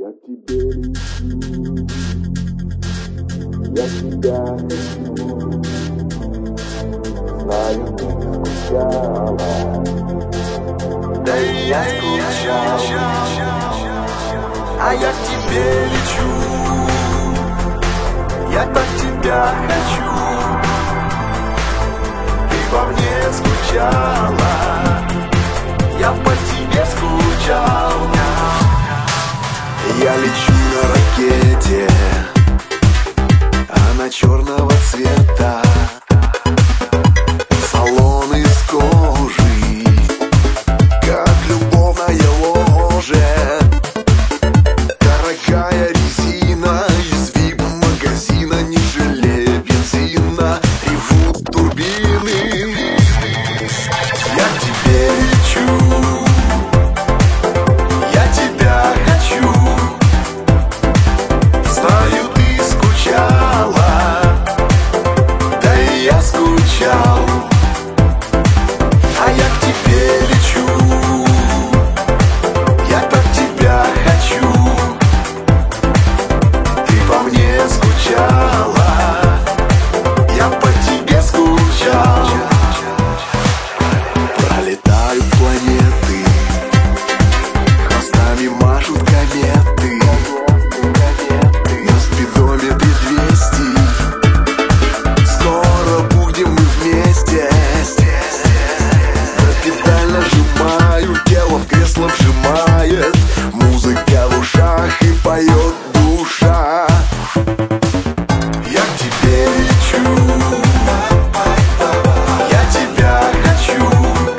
Я к тебе лечу, я тебя хочу. Знаю, ты скучала, да и я скучал. А я к тебе лечу, я так тебя хочу. Ты по мне скучала, я по тебе скучал. Я лечу на ракете, она черного цвета. Салон из кожи, как любовное ложе. Дорогая резина из вип-магазина, не жалея бензина, ревут турбины. Я к тебе лечу, я тебя хочу. Знаю, ты скучала, да и я скучал. А я к тебе лечу, я так тебя хочу. Ты по мне скучала, я по тебе скучал. Пролетают планеты, хвостами машут кометы. На спидометре 200, скоро будем мы вместе. На педаль нажимаю, тело в кресло вжимает. Музыка в ушах и поет душа. Я к тебе лечу, я тебя хочу.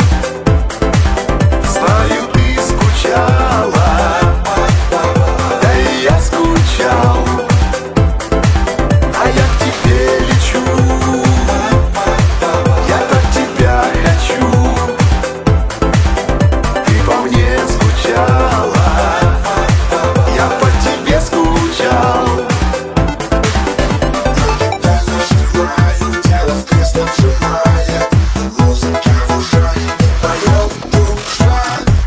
Знаю, ты скучала, да и я скучал. А я к тебе лечу, я так тебя хочу. Ты по мне скучала, я по тебе скучал. Тело в кресло вжимает, музыка в ушах и поет душа.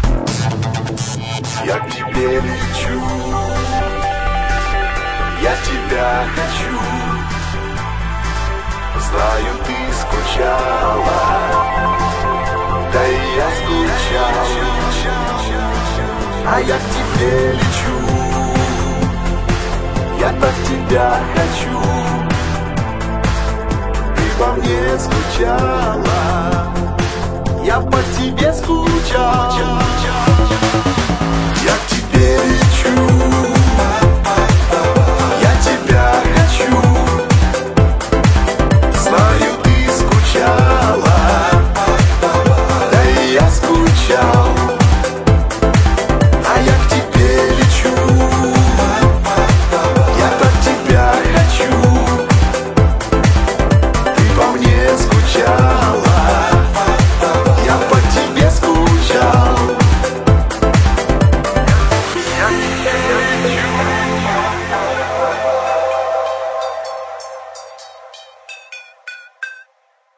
Я к тебе лечу, я тебя хочу. Знаю, ты скучала, да и я скучал. А я к тебе лечу, я так тебя хочу. Ты по мне скучала, я по тебе скучал.